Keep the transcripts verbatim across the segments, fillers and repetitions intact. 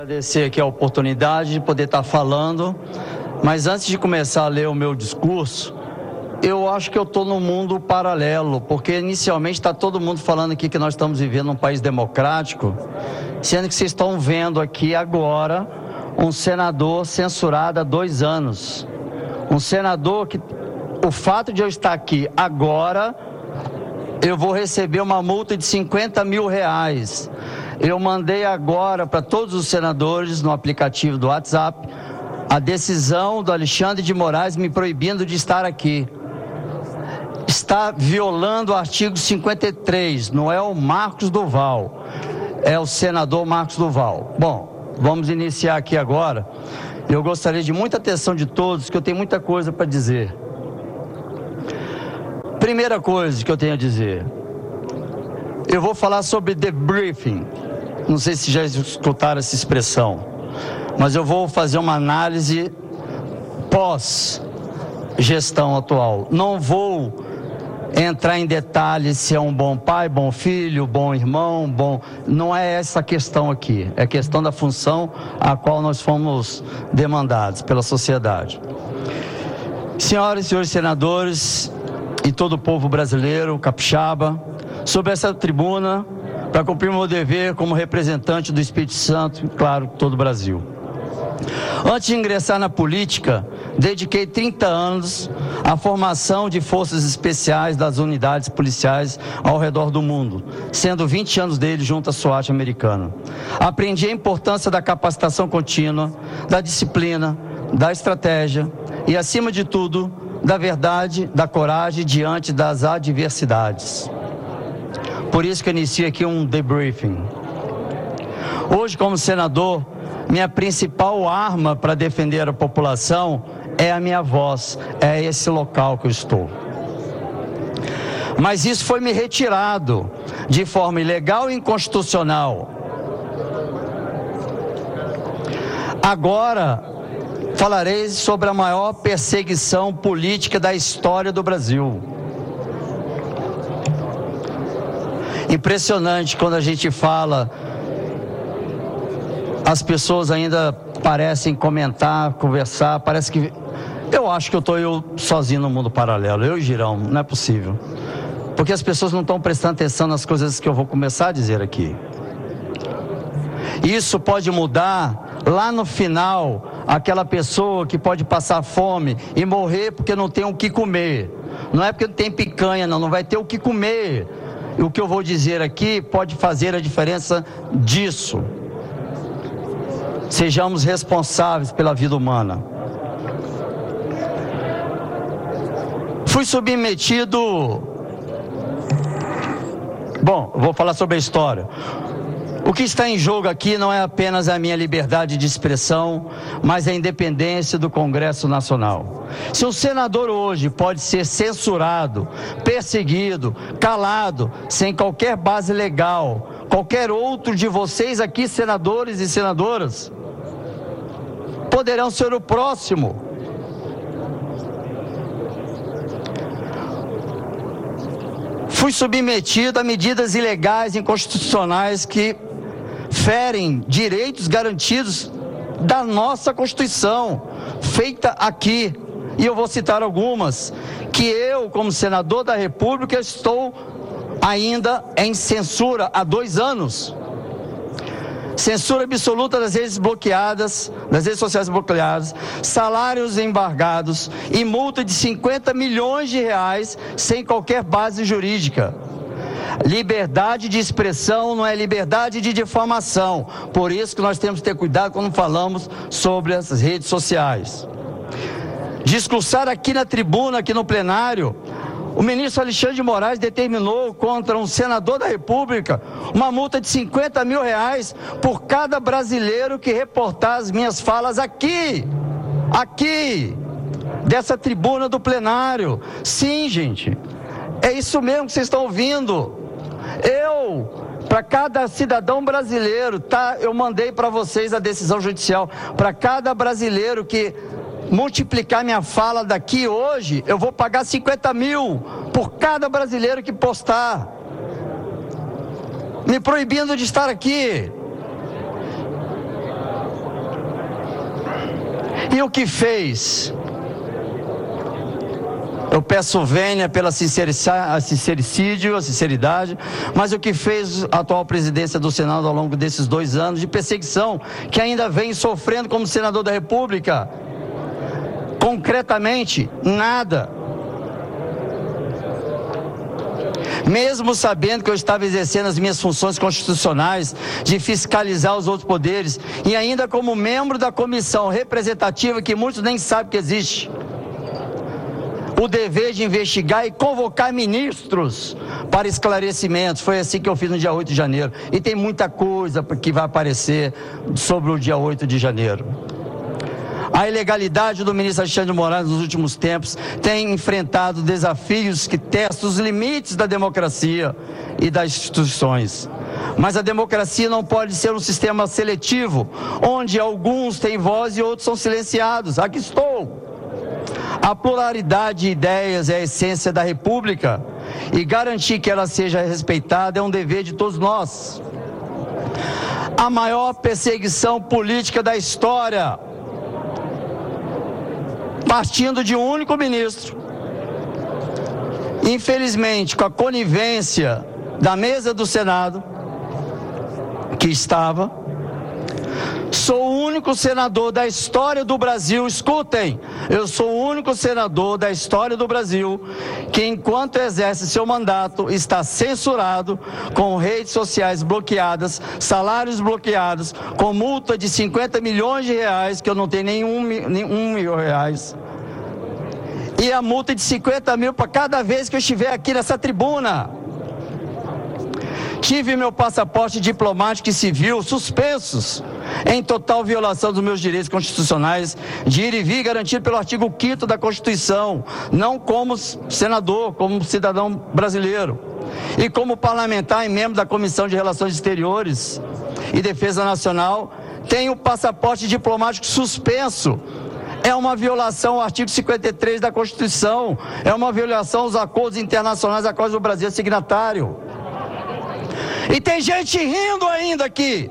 Agradecer aqui a oportunidade de poder estar falando, mas antes de começar a ler o meu discurso, eu acho que eu estou num mundo paralelo, porque inicialmente está todo mundo falando aqui que nós estamos vivendo num país democrático, sendo que vocês estão vendo aqui agora um senador censurado há dois anos. Um senador que, o fato de eu estar aqui agora, eu vou receber uma multa de cinquenta mil reais. Eu mandei agora para todos os senadores no aplicativo do WhatsApp a decisão do Alexandre de Moraes me proibindo de estar aqui. Está violando o artigo cinquenta e três, não é o Marcos Duval, é o senador Marcos Duval. Bom, vamos iniciar aqui agora. Eu gostaria de muita atenção de todos, que eu tenho muita coisa para dizer. Primeira coisa que eu tenho a dizer, eu vou falar sobre debriefing. Não sei se já escutaram essa expressão, mas eu vou fazer uma análise pós-gestão atual. Não vou entrar em detalhes se é um bom pai, bom filho, bom irmão, bom... Não é essa a questão aqui, é a questão da função a qual nós fomos demandados pela sociedade. Senhoras e senhores senadores e todo o povo brasileiro, capixaba, sobre essa tribuna, para cumprir o meu dever como representante do Espírito Santo e, claro, todo o Brasil. Antes de ingressar na política, dediquei trinta anos à formação de forças especiais das unidades policiais ao redor do mundo, sendo vinte anos deles junto à SWAT americana. Aprendi a importância da capacitação contínua, da disciplina, da estratégia e, acima de tudo, da verdade, da coragem diante das adversidades. Por isso que eu inicio aqui um debriefing. Hoje, como senador, minha principal arma para defender a população é a minha voz, é esse local que eu estou. Mas isso foi me retirado de forma ilegal e inconstitucional. Agora, falarei sobre a maior perseguição política da história do Brasil. Impressionante quando a gente fala, as pessoas ainda parecem comentar, conversar, parece que... Eu acho que eu estou eu sozinho no mundo paralelo, eu e Girão, não é possível. Porque as pessoas não estão prestando atenção nas coisas que eu vou começar a dizer aqui. Isso pode mudar lá no final, aquela pessoa que pode passar fome e morrer porque não tem o que comer. Não é porque não tem picanha, não, não vai ter o que comer. E o que eu vou dizer aqui pode fazer a diferença disso. Sejamos responsáveis pela vida humana. Fui submetido... Bom, vou falar sobre a história. O que está em jogo aqui não é apenas a minha liberdade de expressão, mas a independência do Congresso Nacional. Se um senador hoje pode ser censurado, perseguido, calado, sem qualquer base legal, qualquer outro de vocês aqui, senadores e senadoras, poderão ser o próximo. Fui submetido a medidas ilegais e inconstitucionais que ferem direitos garantidos da nossa Constituição, feita aqui. E eu vou citar algumas, que eu, como senador da República, estou ainda em censura há dois anos. Censura absoluta das redes bloqueadas, das redes sociais bloqueadas, salários embargados e multa de cinquenta milhões de reais sem qualquer base jurídica. Liberdade de expressão não é liberdade de difamação. Por isso que nós temos que ter cuidado quando falamos sobre as redes sociais. Discursar aqui na tribuna, aqui no plenário, o ministro Alexandre de Moraes determinou contra um senador da República uma multa de cinquenta mil reais por cada brasileiro que reportar as minhas falas aqui, aqui, dessa tribuna do plenário. Sim, gente, é isso mesmo que vocês estão ouvindo. Eu, para cada cidadão brasileiro, tá? Eu mandei para vocês a decisão judicial, para cada brasileiro que multiplicar minha fala daqui hoje, eu vou pagar cinquenta mil por cada brasileiro que postar, me proibindo de estar aqui. E o que fez? Eu peço vênia pela sincericídio, a sinceridade, mas o que fez a atual presidência do Senado ao longo desses dois anos de perseguição, que ainda vem sofrendo como senador da República? Concretamente, nada. Mesmo sabendo que eu estava exercendo as minhas funções constitucionais de fiscalizar os outros poderes, e ainda como membro da comissão representativa, que muitos nem sabem que existe, o dever de investigar e convocar ministros para esclarecimentos. Foi assim que eu fiz no dia oito de janeiro. E tem muita coisa que vai aparecer sobre o dia oito de janeiro. A ilegalidade do ministro Alexandre de Moraes nos últimos tempos tem enfrentado desafios que testam os limites da democracia e das instituições. Mas a democracia não pode ser um sistema seletivo, onde alguns têm voz e outros são silenciados. Aqui estou. A pluralidade de ideias é a essência da República, e garantir que ela seja respeitada é um dever de todos nós. A maior perseguição política da história, partindo de um único ministro, infelizmente com a conivência da mesa do Senado, que estava. Sou o único senador da história do Brasil, escutem, eu sou o único senador da história do Brasil que, enquanto exerce seu mandato, está censurado, com redes sociais bloqueadas, salários bloqueados, com multa de cinquenta milhões de reais, que eu não tenho nenhum, nenhum mil reais, e a multa de cinquenta mil para cada vez que eu estiver aqui nessa tribuna. Tive meu passaporte diplomático e civil suspensos, em total violação dos meus direitos constitucionais de ir e vir, garantido pelo artigo quinto da Constituição, não como senador, como cidadão brasileiro. E como parlamentar e membro da Comissão de Relações Exteriores e Defesa Nacional, tenho o passaporte diplomático suspenso. É uma violação ao artigo cinquenta e três da Constituição, é uma violação aos acordos internacionais a quais o Brasil é signatário. E tem gente rindo ainda aqui.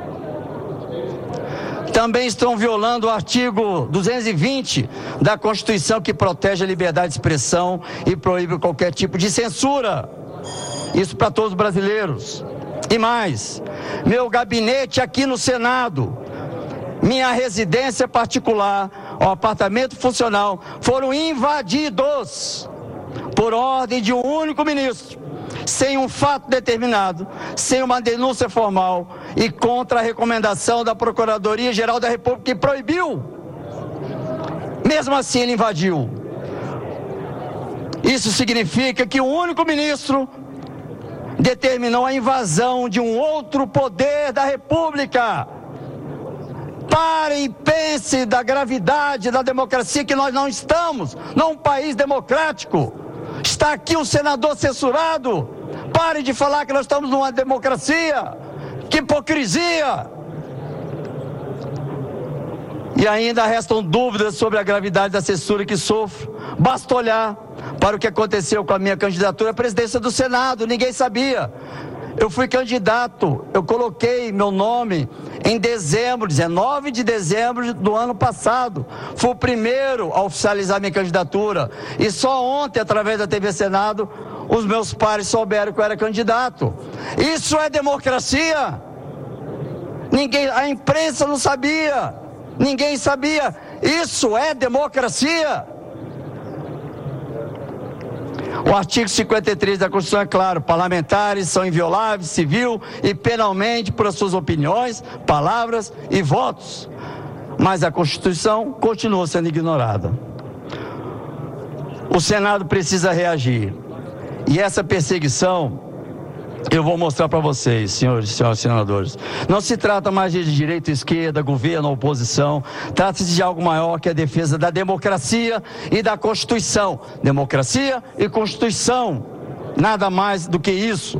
Também estão violando o artigo duzentos e vinte da Constituição, que protege a liberdade de expressão e proíbe qualquer tipo de censura. Isso para todos os brasileiros. E mais, meu gabinete aqui no Senado, minha residência particular, o apartamento funcional, foram invadidos por ordem de um único ministro, sem um fato determinado, sem uma denúncia formal e contra a recomendação da Procuradoria-Geral da República, que proibiu. Mesmo assim ele invadiu. Isso significa que um único ministro determinou a invasão de um outro poder da República. Pare e pense da gravidade da democracia, que nós não estamos num país democrático. Está aqui um senador censurado. Pare de falar que nós estamos numa democracia. Que hipocrisia! E ainda restam dúvidas sobre a gravidade da censura que sofro. Basta olhar para o que aconteceu com a minha candidatura à presidência do Senado. Ninguém sabia. Eu fui candidato, eu coloquei meu nome em dezembro, dezenove de dezembro do ano passado. Fui o primeiro a oficializar minha candidatura. E só ontem, através da T V Senado, os meus pares souberam que eu era candidato. Isso é democracia? Ninguém, a imprensa não sabia. Ninguém sabia. Isso é democracia? O artigo cinquenta e três da Constituição é claro: parlamentares são invioláveis, civil e penalmente, por as suas opiniões, palavras e votos. Mas a Constituição continua sendo ignorada. O Senado precisa reagir. E essa perseguição, eu vou mostrar para vocês, senhores e senhoras senadores. Não se trata mais de direita e esquerda, governo ou oposição. Trata-se de algo maior, que é a defesa da democracia e da Constituição. Democracia e Constituição. Nada mais do que isso.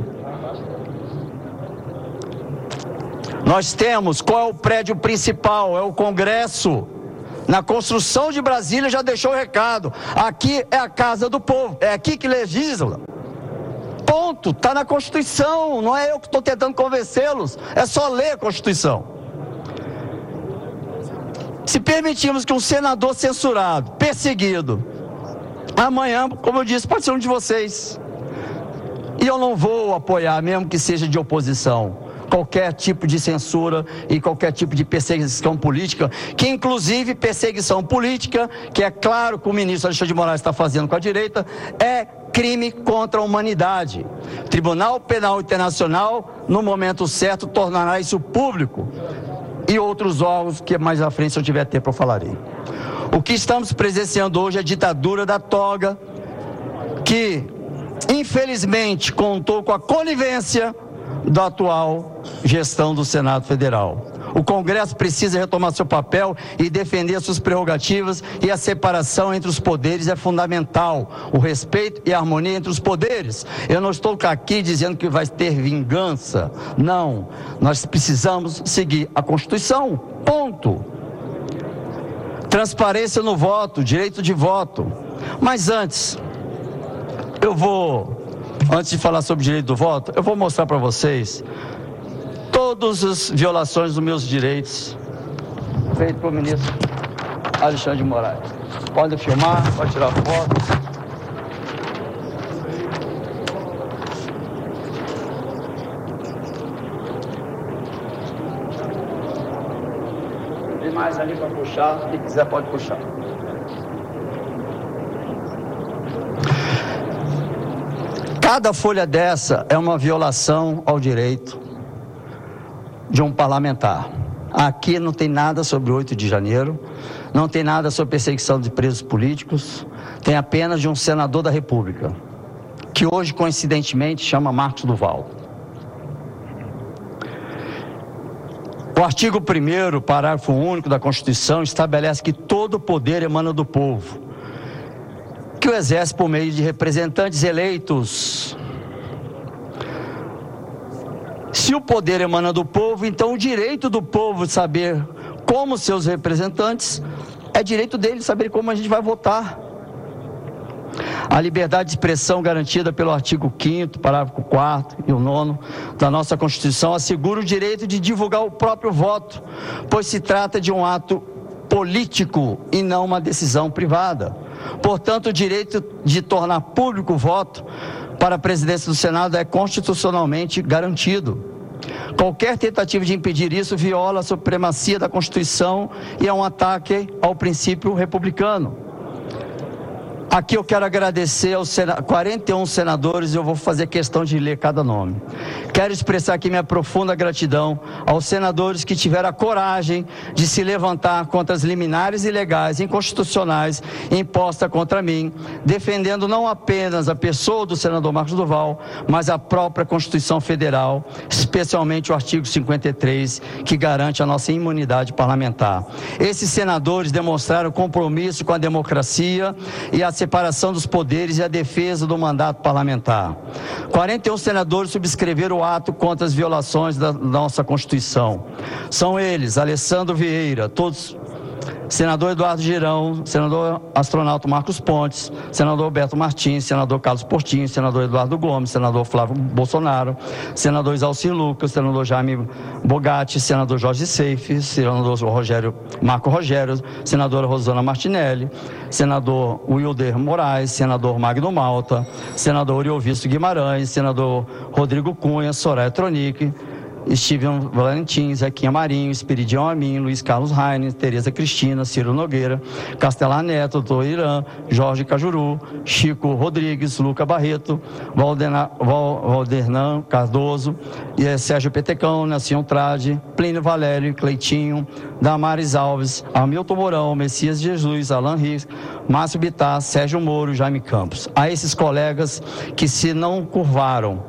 Nós temos, qual é o prédio principal? É o Congresso. Na construção de Brasília já deixou o recado. Aqui é a casa do povo. É aqui que legisla. Ponto, está na Constituição, não é eu que estou tentando convencê-los, é só ler a Constituição. Se permitirmos que um senador censurado, perseguido, amanhã, como eu disse, pode ser um de vocês. E eu não vou apoiar, mesmo que seja de oposição, qualquer tipo de censura e qualquer tipo de perseguição política, que inclusive perseguição política, que é claro que o ministro Alexandre de Moraes está fazendo com a direita, é crime contra a humanidade. O Tribunal Penal Internacional, no momento certo, tornará isso público. E outros órgãos que mais à frente, se eu tiver tempo, eu falarei. O que estamos presenciando hoje é a ditadura da toga, que infelizmente contou com a conivência da atual gestão do Senado Federal. O Congresso precisa retomar seu papel e defender suas prerrogativas, e a separação entre os poderes é fundamental. O respeito e a harmonia entre os poderes. Eu não estou aqui dizendo que vai ter vingança. Não. Nós precisamos seguir a Constituição. Ponto. Transparência no voto, direito de voto. Mas antes, eu vou, antes de falar sobre o direito do voto, eu vou mostrar para vocês todas as violações dos meus direitos feitas pelo ministro Alexandre de Moraes. Pode filmar, pode tirar foto. Tem mais ali para puxar, quem quiser pode puxar. Cada folha dessa é uma violação ao direito de um parlamentar. Aqui não tem nada sobre o oito de janeiro, não tem nada sobre perseguição de presos políticos, tem apenas de um senador da República, que hoje, coincidentemente, chama Marcos Duval. O artigo primeiro, parágrafo único da Constituição, estabelece que todo poder emana do povo, que o exerce por meio de representantes eleitos. Se o poder emana do povo, então o direito do povo de saber como seus representantes, é direito dele saber como a gente vai votar. A liberdade de expressão garantida pelo artigo quinto, parágrafo quarto e o nono da nossa Constituição assegura o direito de divulgar o próprio voto, pois se trata de um ato político e não uma decisão privada. Portanto, o direito de tornar público o voto para a presidência do Senado é constitucionalmente garantido. Qualquer tentativa de impedir isso viola a supremacia da Constituição e é um ataque ao princípio republicano. Aqui eu quero agradecer aos quarenta e um senadores, eu vou fazer questão de ler cada nome. Quero expressar aqui minha profunda gratidão aos senadores que tiveram a coragem de se levantar contra as liminares ilegais e inconstitucionais impostas contra mim, defendendo não apenas a pessoa do senador Marcos Duval, mas a própria Constituição Federal, especialmente o artigo cinquenta e três, que garante a nossa imunidade parlamentar. Esses senadores demonstraram compromisso com a democracia e a separação dos poderes e a defesa do mandato parlamentar. quarenta e um senadores subscreveram o ato contra as violações da nossa Constituição. São eles: Alessandro Vieira, todos, senador Eduardo Girão, senador astronauta Marcos Pontes, senador Alberto Martins, senador Carlos Portinho, senador Eduardo Gomes, senador Flávio Bolsonaro, senador Isalci Lucas, senador Jaime Bogatti, senador Jorge Seife, senador Rogério, Marco Rogério, senadora Rosana Martinelli, senador Wilder Moraes, senador Magno Malta, senador Oriovisto Guimarães, senador Rodrigo Cunha, Soraya Tronic, Steven Valentim, Zequinha Marinho, Esperidião Amin, Luiz Carlos Rainer, Tereza Cristina, Ciro Nogueira, Castelar Neto, Doutor Irã, Jorge Cajuru, Chico Rodrigues, Luca Barreto, Valdena, Val, Valdernan Cardoso, e Sérgio Petecão, Nelson Trade, Plínio Valério, Cleitinho, Damares Alves, Hamilton Mourão, Messias Jesus, Alan Rios, Márcio Bittar, Sérgio Moro, Jaime Campos. A esses colegas que se não curvaram,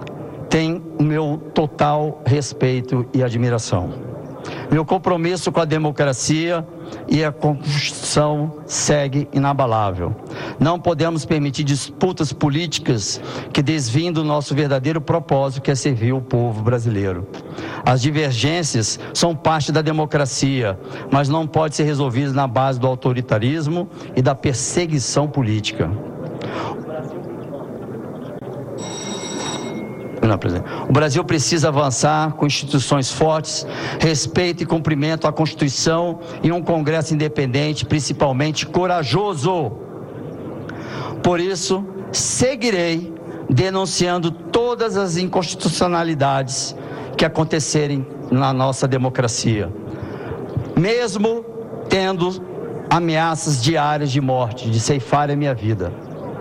tem o meu total respeito e admiração. Meu compromisso com a democracia e a Constituição segue inabalável. Não podemos permitir disputas políticas que desviem do nosso verdadeiro propósito, que é servir o povo brasileiro. As divergências são parte da democracia, mas não podem ser resolvidas na base do autoritarismo e da perseguição política. Não, presidente. O Brasil precisa avançar com instituições fortes, respeito e cumprimento à Constituição e um Congresso independente, principalmente corajoso. Por isso, seguirei denunciando todas as inconstitucionalidades que acontecerem na nossa democracia, mesmo tendo ameaças diárias de morte, de ceifar a minha vida.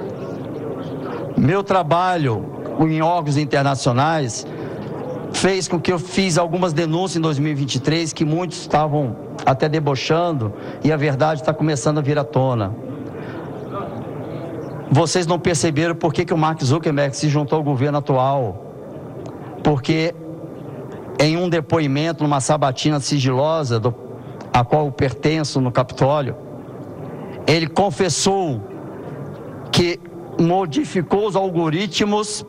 Meu trabalho em órgãos internacionais fez com que eu fiz algumas denúncias em dois mil e vinte e três que muitos estavam até debochando e a verdade está começando a vir à tona. Vocês não perceberam por que, que o Mark Zuckerberg se juntou ao governo atual? Porque em um depoimento, numa sabatina sigilosa, do, a qual eu pertenço no Capitólio, ele confessou que modificou os algoritmos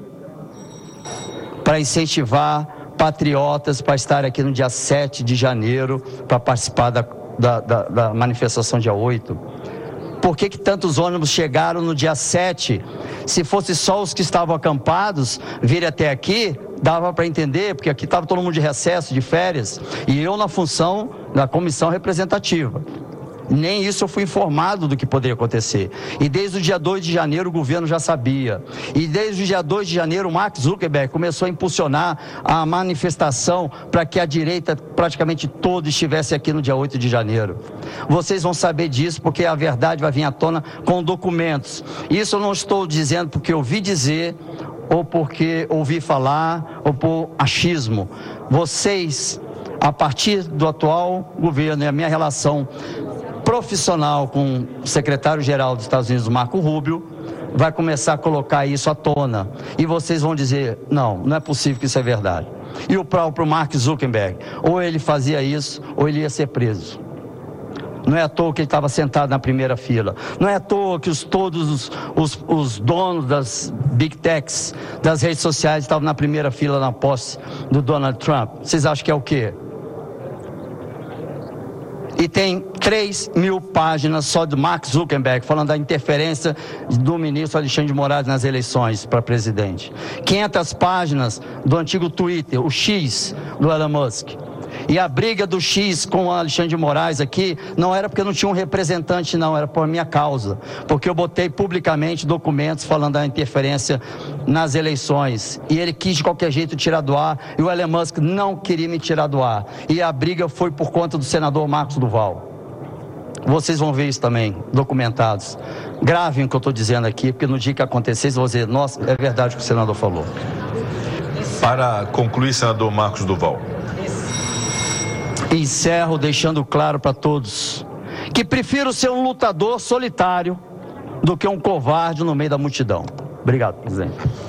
para incentivar patriotas para estar aqui no dia sete de janeiro, para participar da, da, da, da manifestação dia oito. Por que que tantos ônibus chegaram no dia sete? Se fosse só os que estavam acampados virem até aqui, dava para entender, porque aqui estava todo mundo de recesso, de férias, e eu na função da comissão representativa. Nem isso eu fui informado do que poderia acontecer. E desde o dia dois de janeiro o governo já sabia. E desde o dia dois de janeiro o Mark Zuckerberg começou a impulsionar a manifestação para que a direita praticamente toda estivesse aqui no dia oito de janeiro. Vocês vão saber disso porque a verdade vai vir à tona com documentos. Isso eu não estou dizendo porque eu ouvi dizer, ou porque ouvi falar, ou por achismo. Vocês, a partir do atual governo e a minha relação profissional com o secretário-geral dos Estados Unidos, Marco Rubio, vai começar a colocar isso à tona. E vocês vão dizer, não, não é possível que isso é verdade. E o próprio Mark Zuckerberg, ou ele fazia isso, ou ele ia ser preso. Não é à toa que ele estava sentado na primeira fila. Não é à toa que os, todos os, os, os donos das Big Techs, das redes sociais, estavam na primeira fila na posse do Donald Trump. Vocês acham que é o quê? E tem três mil páginas só do Mark Zuckerberg falando da interferência do ministro Alexandre de Moraes nas eleições para presidente. quinhentas páginas do antigo Twitter, o X do Elon Musk. E a briga do X com o Alexandre de Moraes aqui não era porque não tinha um representante, não, era por minha causa. Porque eu botei publicamente documentos falando da interferência nas eleições. E ele quis de qualquer jeito tirar do ar, e o Elon Musk não queria me tirar do ar. E a briga foi por conta do senador Marcos Duval. Vocês vão ver isso também, documentados. Gravem o que eu estou dizendo aqui, porque no dia que acontecer, vocês vão dizer, nossa, é verdade o que o senador falou. Para concluir, senador Marcos Duval. Encerro deixando claro para todos que prefiro ser um lutador solitário do que um covarde no meio da multidão. Obrigado, presidente.